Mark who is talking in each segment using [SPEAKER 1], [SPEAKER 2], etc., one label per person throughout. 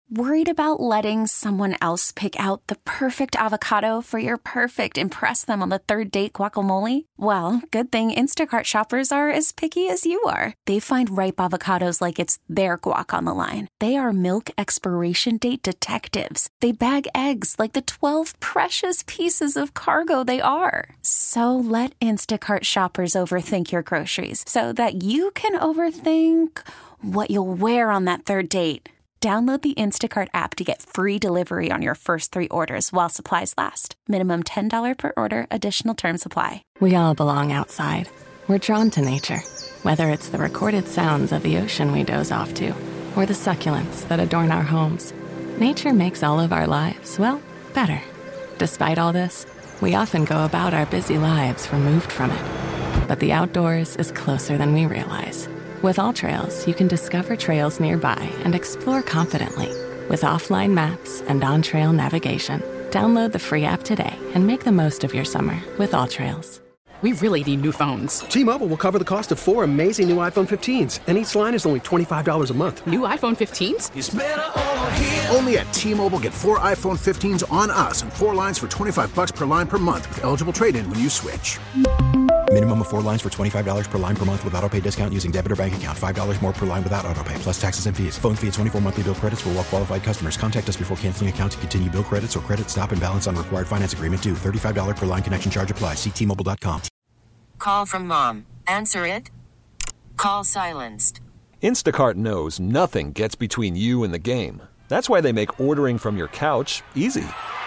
[SPEAKER 1] Worried about letting someone else pick out the perfect avocado for your perfect impress them on the third date guacamole? Well, good thing Instacart shoppers are as picky as you are. They find ripe avocados like it's their guac on the line. They are milk expiration date detectives. They bag eggs like the 12 precious pieces of cargo they are. So let Instacart shoppers overthink your groceries so that you can overthink what you'll wear on that third date. Download the Instacart app to get free delivery on your first 3 orders while supplies last. Minimum $10 per order. Additional terms apply.
[SPEAKER 2] We all belong outside. We're drawn to nature. Whether it's the recorded sounds of the ocean we doze off to, or the succulents that adorn our homes, nature makes all of our lives, well, better. Despite all this, we often go about our busy lives removed from it. But the outdoors is closer than we realize. With AllTrails, you can discover trails nearby and explore confidently. With offline maps and on-trail navigation, download the free app today and make the most of your summer with AllTrails.
[SPEAKER 3] We really need new phones.
[SPEAKER 4] T-Mobile will cover the cost of 4 amazing new iPhone 15s, and each line is only $25 a month.
[SPEAKER 3] New iPhone 15s?
[SPEAKER 5] It's better over here. Only at T-Mobile, get 4 iPhone 15s on us and 4 lines for $25 per line per month with eligible trade-in when you switch.
[SPEAKER 6] Minimum of 4 lines for $25 per line per month with autopay discount using debit or bank account. $5 more per line without autopay, plus taxes and fees. Phone fee at 24 monthly bill credits for well-qualified customers. Contact us before canceling account to continue bill credits or credit stop and balance on required finance agreement due. $35 per line connection charge applies. See T-Mobile.com.
[SPEAKER 7] Call from mom. Answer it. Call silenced.
[SPEAKER 8] Instacart knows nothing gets between you and the game. That's why they make ordering from your couch easy.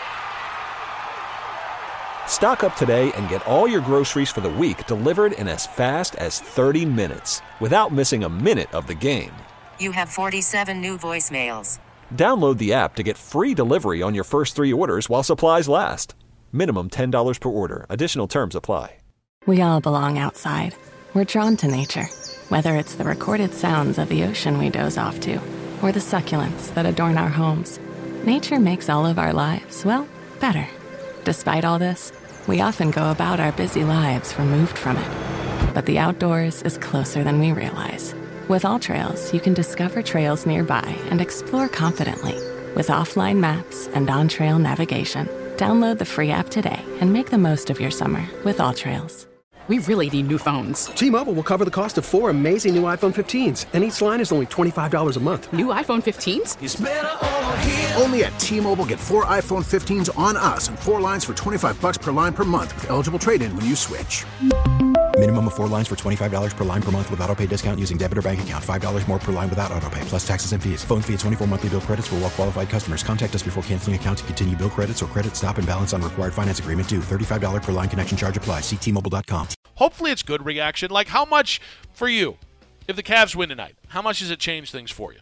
[SPEAKER 8] Stock up today and get all your groceries for the week delivered in as fast as 30 minutes without missing a minute of the game.
[SPEAKER 7] You have 47 new voicemails.
[SPEAKER 8] Download the app to get free delivery on your first 3 orders while supplies last. Minimum $10 per order. Additional terms apply.
[SPEAKER 2] We all belong outside. We're drawn to nature. Whether it's the recorded sounds of the ocean we doze off to, or the succulents that adorn our homes, nature makes all of our lives, well, better. Despite all this, we often go about our busy lives removed from it. But the outdoors is closer than we realize. With AllTrails, you can discover trails nearby and explore confidently. With offline maps and on-trail navigation, download the free app today and make the most of your summer with AllTrails.
[SPEAKER 3] We really need new phones.
[SPEAKER 4] T-Mobile will cover the cost of 4 amazing new iPhone 15s, and each line is only $25 a month.
[SPEAKER 3] New iPhone 15s?
[SPEAKER 5] It's better over here. Only at T-Mobile, get 4 iPhone 15s on us and 4 lines for $25 per line per month with eligible trade-in when you switch.
[SPEAKER 6] Minimum of 4 lines for $25 per line per month with autopay discount using debit or bank account. $5 more per line without autopay, plus taxes and fees. Phone fee at 24 monthly bill credits for well-qualified customers. Contact us before canceling account to continue bill credits or credit stop and balance on required finance agreement due. $35 per line connection charge applies. See T-Mobile.com.
[SPEAKER 9] Hopefully it's good reaction. Like, how much for you, if the Cavs win tonight, how much does it change things for you?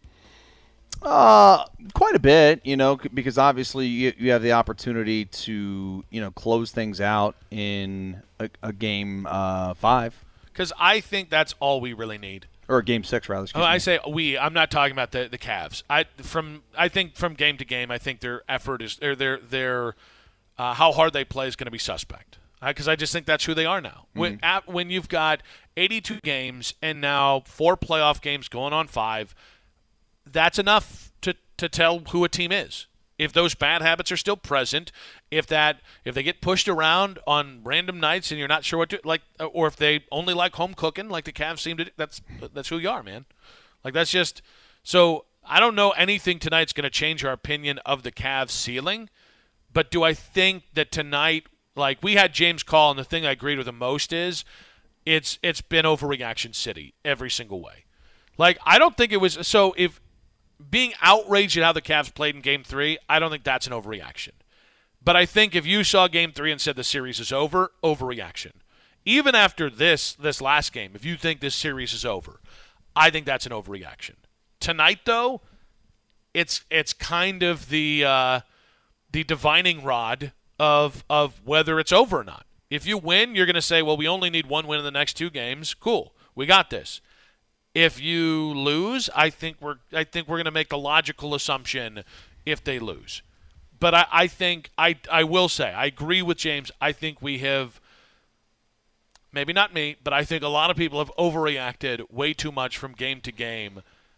[SPEAKER 10] Quite a bit, because obviously you have the opportunity to, close things out in a game 5.
[SPEAKER 9] Because I think that's all we really need.
[SPEAKER 10] Or Game 6, rather.
[SPEAKER 9] I say we. I'm not talking about the Cavs. I think from game to game, I think their effort is their how hard they play is going to be suspect. Because I just think that's who they are now.
[SPEAKER 10] Mm-hmm.
[SPEAKER 9] When you've got 82 games and now 4 playoff games going on 5, that's enough to tell who a team is. If those bad habits are still present, if they get pushed around on random nights and you're not sure what to like, or if they only like home cooking, like the Cavs seem to, that's who you are, man. Like that's just so. I don't know anything tonight's going to change our opinion of the Cavs ceiling, but do I think that tonight? Like we had James call, and the thing I agreed with the most is it's been overreaction city every single way. Like I don't think it was so if being outraged at how the Cavs played in Game 3, I don't think that's an overreaction. But I think if you saw Game 3 and said the series is over, overreaction. Even after this last game, if you think this series is over, I think that's an overreaction. Tonight, though, it's kind of the divining rod of whether it's over or not. If you win, you're going to say, well, we only need 1 win in the next 2 games. Cool, we got this. If you lose, I think we're going to make the logical assumption if they lose. But I think I will say I agree with James. I think we have, maybe not me, but I think a lot of people have overreacted way too much from game to game.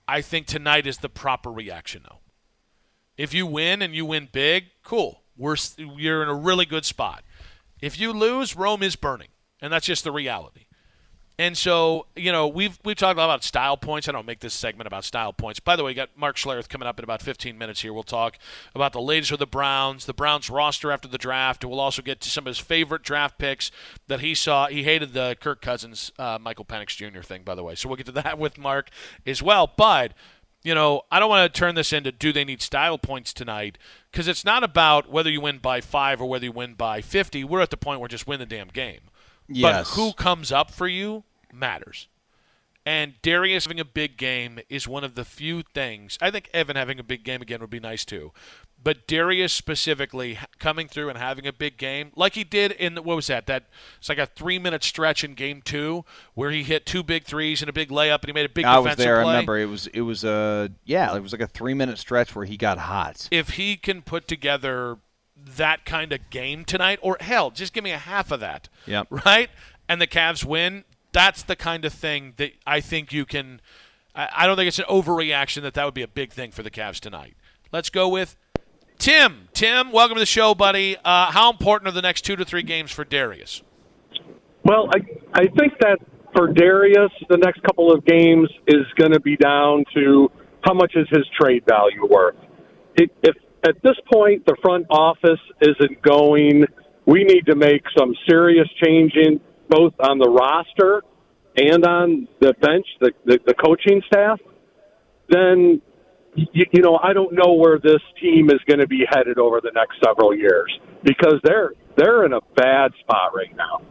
[SPEAKER 9] I think tonight is the proper reaction, though. If you win and you win big, cool. You're in a really good spot. If you lose, Rome is burning, and that's just the reality. And so, we've talked a lot about style points. I don't make this segment about style points. By the way, we got Mark Schlereth coming up in about 15 minutes here. We'll talk about the latest with the Browns roster after the draft, and we'll also get to some of his favorite draft picks that he saw. He hated the Kirk Cousins, Michael Penix Jr. thing, by the way. So we'll get to that with Mark as well. But, I don't want to turn this into do they need style points tonight, because it's not about whether you win by 5 or whether you win by 50. We're at the point where just win the damn game.
[SPEAKER 10] Yes.
[SPEAKER 9] But who comes up for you matters. And Darius having a big game is one of the few things. I think Evan having a big game again would be nice too. But Darius specifically coming through and having a big game, like he did in, what was that? It's like a 3-minute stretch in game 2 where he hit 2 big threes and a big layup and he made a big defensive play.
[SPEAKER 10] I was there. I remember it was like a 3-minute stretch where he got hot.
[SPEAKER 9] If he can put together that kind of game tonight, or hell, just give me a half of that.
[SPEAKER 10] Yep.
[SPEAKER 9] Right? And the Cavs win. That's the kind of thing that I think you can – I don't think it's an overreaction that would be a big thing for the Cavs tonight. Let's go with Tim. Tim, welcome to the show, buddy. How important are the next 2 to 3 games for Darius?
[SPEAKER 11] Well, I think that for Darius, the next couple of games is going to be down to how much is his trade value worth. If at this point the front office isn't going, we need to make some serious changing both on the roster and on the bench, the coaching staff, then, I don't know where this team is going to be headed over the next several years, because they're in a bad spot right now.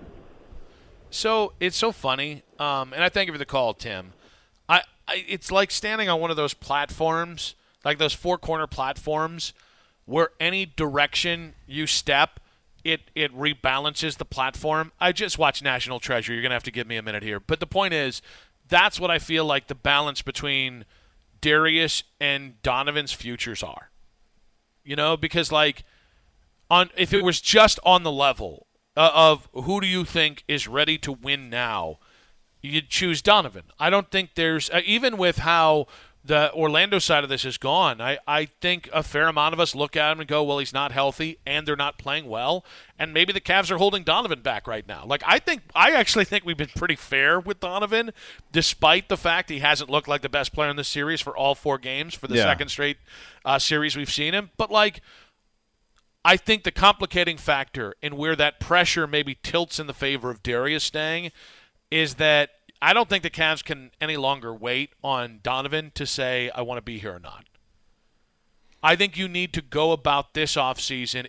[SPEAKER 9] So it's so funny, and I thank you for the call, Tim. It's like standing on one of those platforms, like those 4-corner platforms, where any direction you step, it rebalances the platform. I just watched National Treasure. You're going to have to give me a minute here. But the point is, that's what I feel like the balance between Darius and Donovan's futures are. Because if it was just on the level of who do you think is ready to win now, you'd choose Donovan. I don't think there's even with how the Orlando side of this is gone, I think a fair amount of us look at him and go, well, he's not healthy and they're not playing well, and maybe the Cavs are holding Donovan back right now. I actually think we've been pretty fair with Donovan, despite the fact he hasn't looked like the best player in this series for all 4 games for the second straight series we've seen him. But I think the complicating factor in where that pressure maybe tilts in the favor of Darius staying is that I don't think the Cavs can any longer wait on Donovan to say, I want to be here or not. I think you need to go about this offseason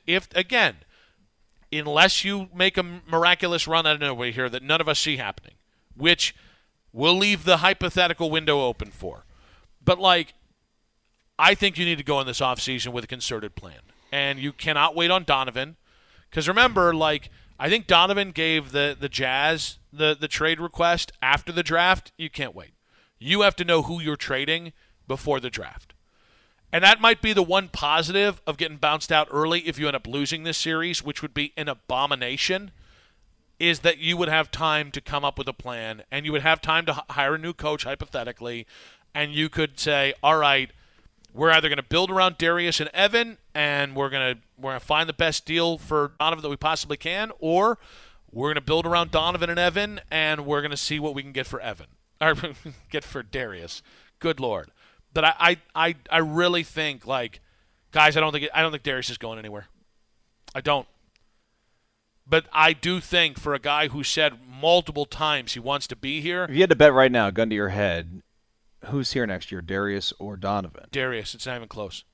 [SPEAKER 9] unless you make a miraculous run out of nowhere here that none of us see happening, which we'll leave the hypothetical window open for. But, I think you need to go in this offseason with a concerted plan. And you cannot wait on Donovan. Because remember, I think Donovan gave the Jazz the trade request after the draft. You can't wait. You have to know who you're trading before the draft. And that might be the one positive of getting bounced out early if you end up losing this series, which would be an abomination, is that you would have time to come up with a plan and you would have time to hire a new coach, hypothetically, and you could say, all right, we're either going to build around Darius and Evan, and we're going to find the best deal for Donovan that we possibly can, or we're going to build around Donovan and Evan, and we're going to see what we can get for Evan or get for Darius. Good Lord! But I really think guys, I don't think Darius is going anywhere. I don't. But I do think for a guy who said multiple times he wants to be here.
[SPEAKER 10] If you had to bet right now, gun to your head, who's here next year, Darius or Donovan?
[SPEAKER 9] Darius. It's not even close.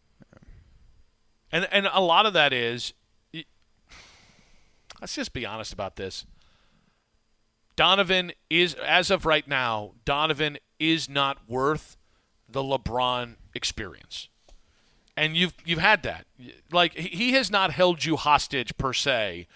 [SPEAKER 9] And a lot of that is, let's just be honest about this. Donovan is, as of right now, Donovan is not worth the LeBron experience. And you've had that. He has not held you hostage per se.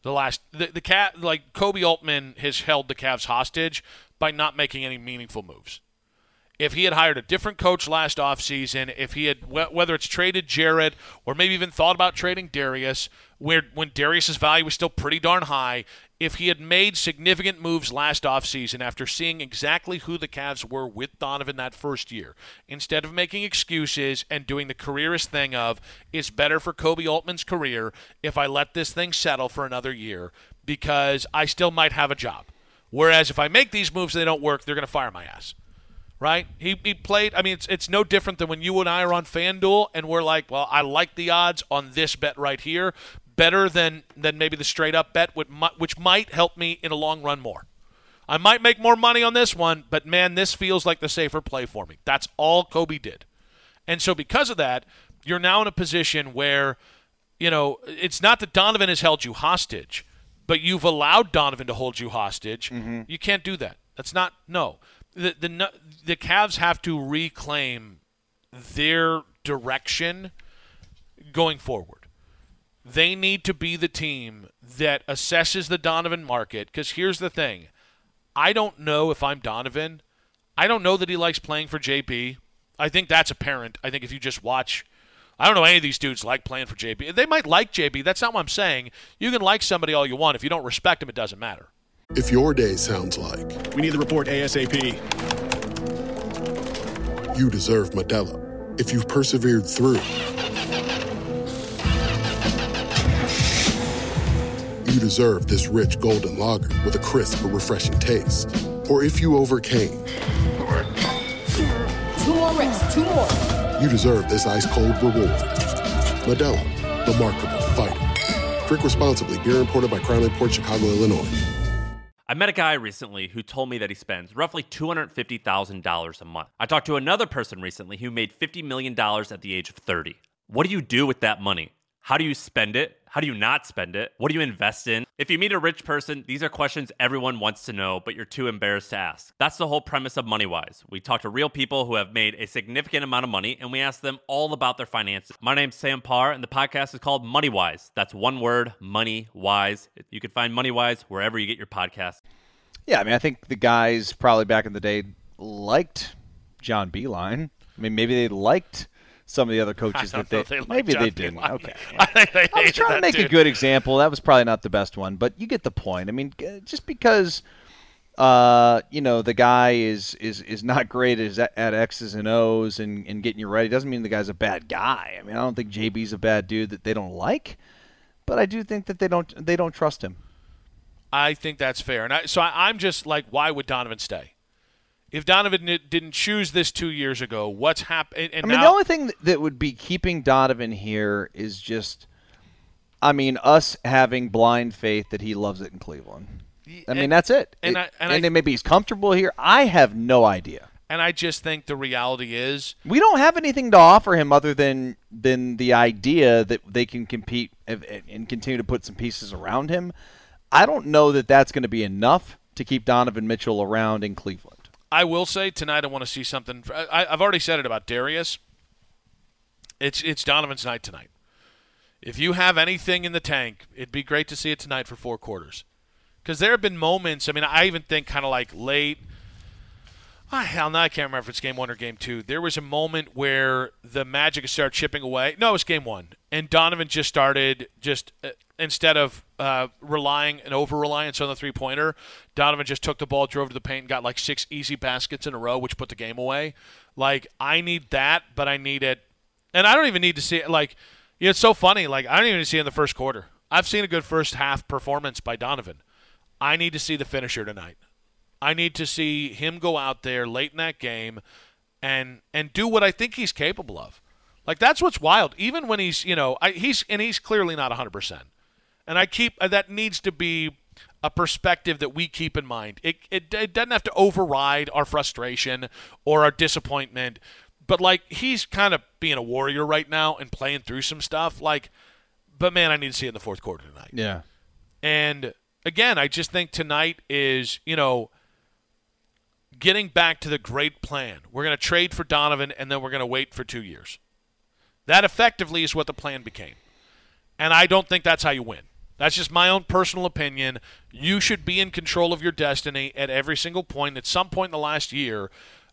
[SPEAKER 9] Kobe Altman has held the Cavs hostage by not making any meaningful moves. If he had hired a different coach last offseason, if he had, whether it's traded Jarrett or maybe even thought about trading Darius, when Darius's value was still pretty darn high, if he had made significant moves last offseason after seeing exactly who the Cavs were with Donovan that first year, instead of making excuses and doing the careerist thing of, it's better for Kobe Altman's career if I let this thing settle for another year because I still might have a job. Whereas if I make these moves and they don't work, they're going to fire my ass. Right? He played, I mean, it's no different than when you and I are on FanDuel and we're like, well, I like the odds on this bet right here better than maybe the straight-up bet, which might help me in a long run more. I might make more money on this one, but, man, this feels like the safer play for me. That's all Kobe did. And so because of that, you're now in a position where, you know, it's not that Donovan has held you hostage, but you've allowed Donovan to hold you hostage. Mm-hmm. You can't do that. That's not – no. The Cavs have to reclaim their direction going forward. They need to be the team that assesses the Donovan market, because here's the thing. I don't know if I'm Donovan. I don't know that he likes playing for JB. I think that's apparent. I think if you just watch, I don't know any of these dudes like playing for JB. They might like JB. That's not what I'm saying. You can like somebody all you want. If you don't respect him, it doesn't matter.
[SPEAKER 12] If your day sounds like,
[SPEAKER 13] we need the report ASAP,
[SPEAKER 12] you deserve Modelo. If you've persevered through, you deserve this rich golden lager with a crisp but refreshing taste. Or if you overcame,
[SPEAKER 14] 2 more reps, 2 more.
[SPEAKER 12] You deserve this ice cold reward. Modelo, the mark of a fighter. Drink responsibly. Beer imported by Crown Imports, Chicago, Illinois.
[SPEAKER 15] I met a guy recently who told me that he spends roughly $250,000 a month. I talked to another person recently who made $50 million at the age of 30. What do you do with that money? How do you spend it? How do you not spend it? What do you invest in? If you meet a rich person, these are questions everyone wants to know, but you're too embarrassed to ask. That's the whole premise of MoneyWise. We talk to real people who have made a significant amount of money, and we ask them all about their finances. My name's Sam Parr, and the podcast is called MoneyWise. That's one word, MoneyWise. You can find MoneyWise wherever you get your podcasts.
[SPEAKER 10] Yeah, I mean, I think the guys probably back in the day liked John Beilein. I mean, maybe they liked some of the other coaches that maybe they didn't. Okay, yeah. I was trying to make a good example. That was probably not the best one, but you get the point. I mean, just because the guy is not great at X's and O's and getting you ready doesn't mean the guy's a bad guy. I mean, I don't think JB's a bad dude that they don't like, but I do think that they don't trust him.
[SPEAKER 9] I think that's fair, and I'm just like, why would Donovan stay? If Donovan didn't choose this 2 years ago, what's happened?
[SPEAKER 10] I mean, the only thing that would be keeping Donovan here is just, I mean, us having blind faith that he loves it in Cleveland. I mean, that's it. And then maybe he's comfortable here. I have no idea.
[SPEAKER 9] And I just think the reality is,
[SPEAKER 10] we don't have anything to offer him other than the idea that they can compete and continue to put some pieces around him. I don't know that that's going to be enough to keep Donovan Mitchell around in Cleveland.
[SPEAKER 9] I will say tonight I want to see something. I've already said it about Darius. It's Donovan's night tonight. If you have anything in the tank, it'd be great to see it tonight for 4 quarters. Because there have been moments, I mean, I even think kind of like late. Hell, now I can't remember if it's game 1 or game 2. There was a moment where the Magic started chipping away. No, it was game 1. And Donovan just started instead of relying and over-reliance on the three-pointer, Donovan just took the ball, drove to the paint, and got like 6 easy baskets in a row, which put the game away. Like, I need that, but I need it. And I don't even need to see it. Like, it's so funny. Like, I don't even see it in the first quarter. I've seen a good first half performance by Donovan. I need to see the finisher tonight. I need to see him go out there late in that game and do what I think he's capable of. Like, that's what's wild. Even when he's, he's clearly not 100%. And that needs to be a perspective that we keep in mind. It doesn't have to override our frustration or our disappointment. But, like, he's kind of being a warrior right now and playing through some stuff. Like, but, man, I need to see it in the fourth quarter tonight.
[SPEAKER 10] Yeah.
[SPEAKER 9] And, again, I just think tonight is, getting back to the great plan. We're going to trade for Donovan, and then we're going to wait for 2 years. That effectively is what the plan became. And I don't think that's how you win. That's just my own personal opinion. You should be in control of your destiny at every single point. At some point in the last year,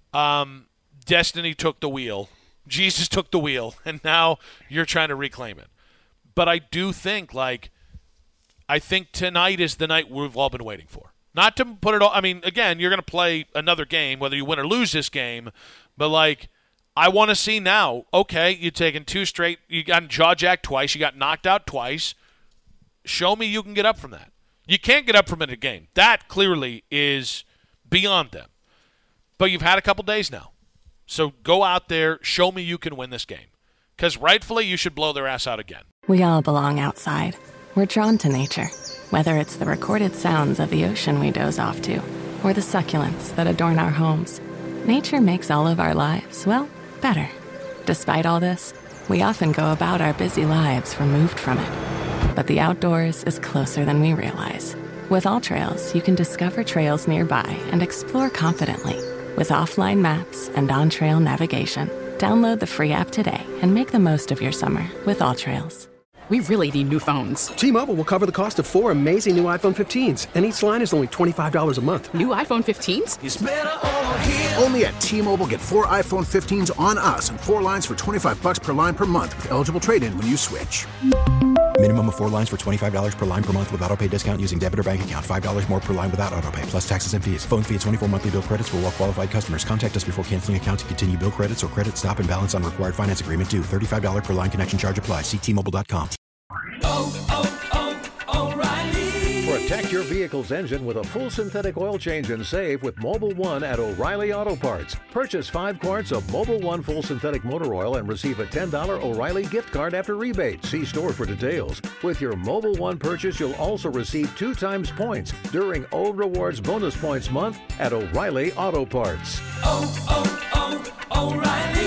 [SPEAKER 9] destiny took the wheel. Jesus took the wheel, and now you're trying to reclaim it. But I do think, like, I think tonight is the night we've all been waiting for. Not to put it all – I mean, again, you're going to play another game, whether you win or lose this game. But, like, I want to see now, okay, you've taken 2 straight – you got jaw-jacked twice. You got knocked out twice. Show me you can get up from that. You can't get up from it in a game. That clearly is beyond them. But you've had a couple days now. So go out there, show me you can win this game. Because rightfully, you should blow their ass out again.
[SPEAKER 2] We all belong outside. We're drawn to nature. Whether it's the recorded sounds of the ocean we doze off to, or the succulents that adorn our homes, nature makes all of our lives, well, better. Despite all this, we often go about our busy lives removed from it. But the outdoors is closer than we realize. With AllTrails, you can discover trails nearby and explore confidently. With offline maps and on-trail navigation, download the free app today and make the most of your summer with AllTrails.
[SPEAKER 3] We really need new phones.
[SPEAKER 4] T-Mobile will cover the cost of 4 amazing new iPhone 15s, and each line is only $25 a month.
[SPEAKER 3] New iPhone 15s?
[SPEAKER 5] It's better over here. Only at T-Mobile, get 4 iPhone 15s on us and 4 lines for $25 per line per month with eligible trade-in when you switch.
[SPEAKER 6] Minimum of 4 lines for $25 per line per month with auto-pay discount using debit or bank account. $5 more per line without auto-pay, plus taxes and fees. Phone fee at 24 monthly bill credits for well-qualified customers. Contact us before canceling account to continue bill credits or credit stop and balance on required finance agreement due. $35 per line connection charge applies. See T-Mobile.com.
[SPEAKER 13] O'Reilly. Protect your vehicle's engine with a full synthetic oil change and save with Mobil 1 at O'Reilly Auto Parts. Purchase 5 quarts of Mobil 1 full synthetic motor oil and receive a $10 O'Reilly gift card after rebate. See store for details. With your Mobil 1 purchase, you'll also receive 2 times points during O Rewards Bonus Points Month at O'Reilly Auto Parts.
[SPEAKER 14] O'Reilly.